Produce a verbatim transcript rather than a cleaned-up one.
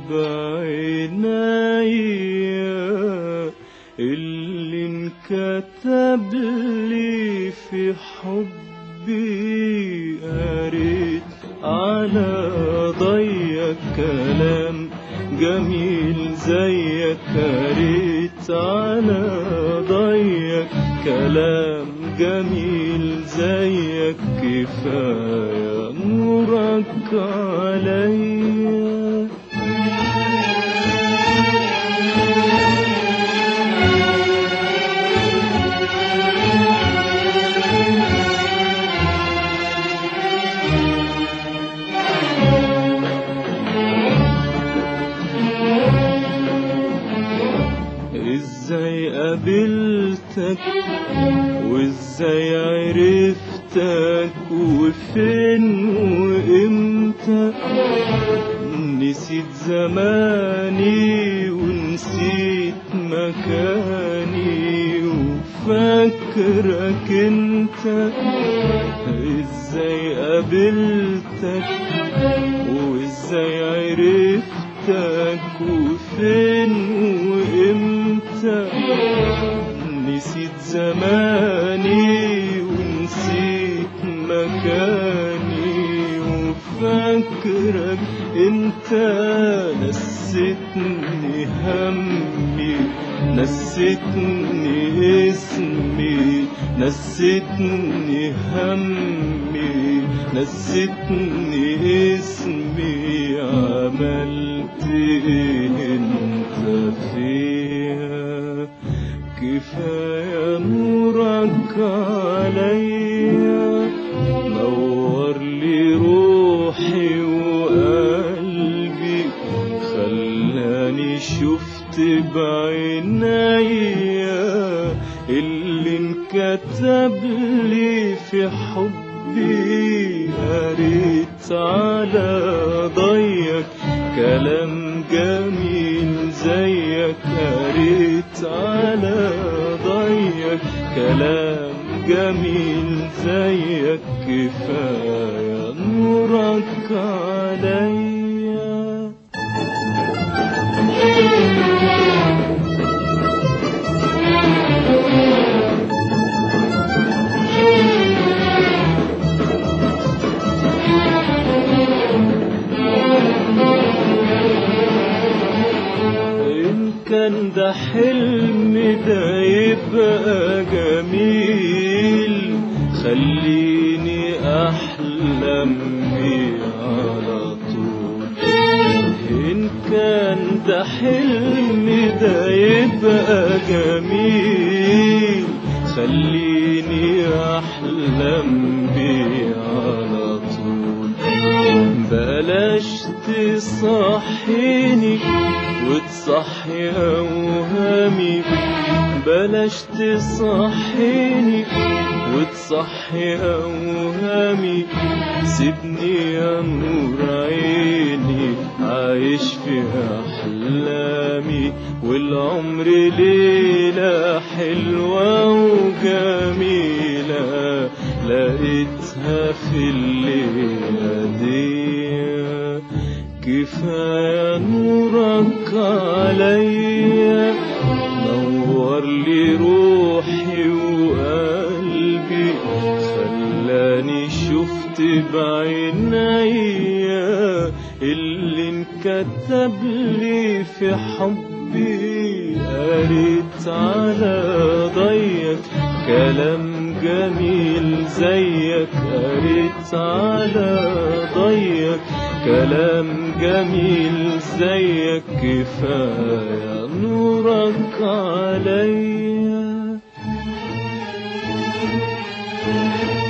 بعينيا اللي انكتب لي في حبي، قريت على ضيق كلام جميل زيك، قريت على ضيق كلام جميل زيك، كفاية نورك عليا. ازاي قابلتك وازاي عرفتك وفين وامتى، نسيت زماني ونسيت مكاني وفاكرك انت. ازاي قابلتك وازاي عرفتك وفين وامتى، نسيت زماني ونسيت مكاني وفاكرك انت. نسيتني همي نسيتني اسمي، نسيتني همي نسيتني اسمي، عملت ايه انت فيها؟ كفاية نورك عليا، نور لي روحي وقلبي، خلاني شفت بعينيا اللي انكتب لي في حبي، قريت على ضيق كلام جميل زيك، قريت على ضيق كلام جميل زيك، كفاية نورك عليا. كان ده حلم ده يبقى جميل، خليني أحلم بيه على طول. إن كان ده حلم ده يبقى جميل، خليني أحلم بيه على طول. بلاش تصحيني وتصحي أوهامي، بلاش تصحيني وتصحي أوهامي، سيبني يا نور عيني عايش في أحلامي، والعمر ليلة حلوة وجميلة لقيتها في الليلة دي. كفاية نورك عليا، نور لي روحي وقلبي، خلاني شفت بعينيا اللي انكتب لي في حبي، قريت على ضيق كلام جميل زيك، قريت على ضيق كلام جميل زيك، كفاية نورك عليا.